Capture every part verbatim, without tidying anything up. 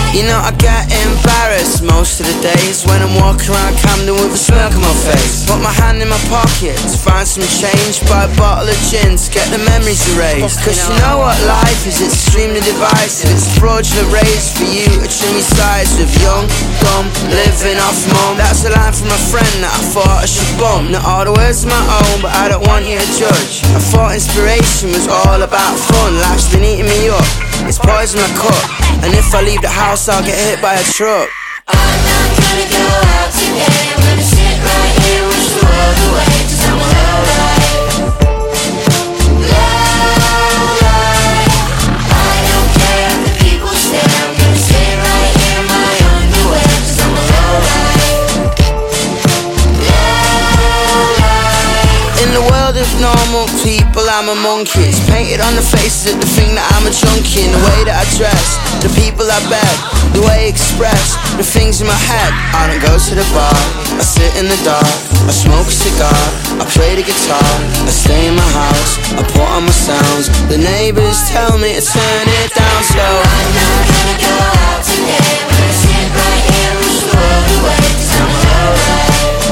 You know I get embarrassed most of the days when I'm walking around Camden with a smirk on my face. Put my hand in my pocket to find some change, buy a bottle of gin to get the memories erased. Cause you know what life is, it's extremely divisive. It's fraudulent raised for you to trim your sides with young, dumb, living off mum. That's a line from a friend that I thought I should bump. Not all the words are my own, but I don't want you to judge. I thought inspiration was all about fun. Life's been eating me up, it's poison I cut, and if I leave the house I'll get hit by a truck. I'm not gonna go out today, I'm gonna sit right here, wish the world away, cause I'm alright. Alright. I don't care if the people stare, I'm gonna sit right here in my underwear, cause I'm alright. Alright. In the world of normal people I'm a monkey. It's painted on the faces of the thing that I'm a junkie. In the way that I dress, the people I beg, the way I express the things in my head. I don't go to the bar, I sit in the dark, I smoke a cigar, I play the guitar, I stay in my house, I put on my sounds. The neighbors tell me to turn it down slow. I'm not gonna go out today, I'm gonna sit right here, wish the world away, cause I'm alright.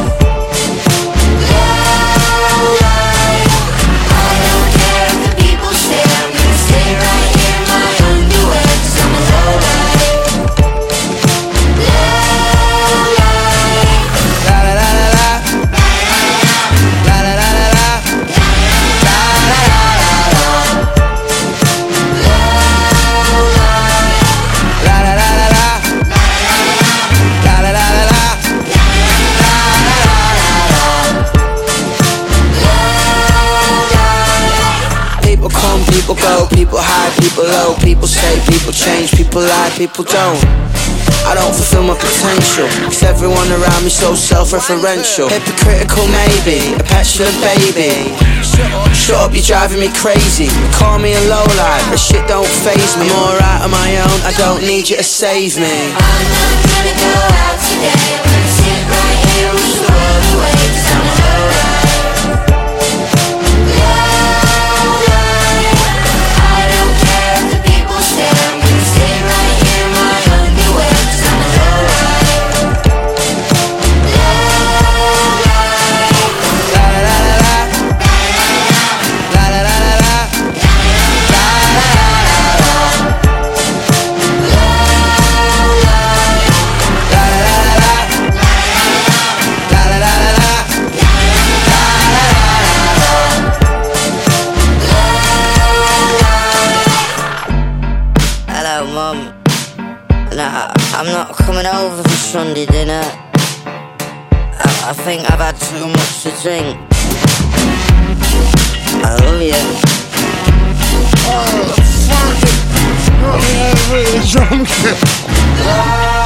People go, people high, people low, people stay, people change, people lie, people don't. I don't fulfill my potential, cause everyone around me so self-referential. Hypocritical maybe, a petulant baby. Shut up, you're driving me crazy. Call me a lowlife, but shit don't faze me. I'm alright on my own, I don't need you to save me. I'm not gonna go out today, I'm gonna sit right here, wish the world away, cause I'm alright. Nah, I'm not coming over for Sunday dinner. I, I think I've had too much to drink. I love you. Oh, fuck it. Got me really drunk.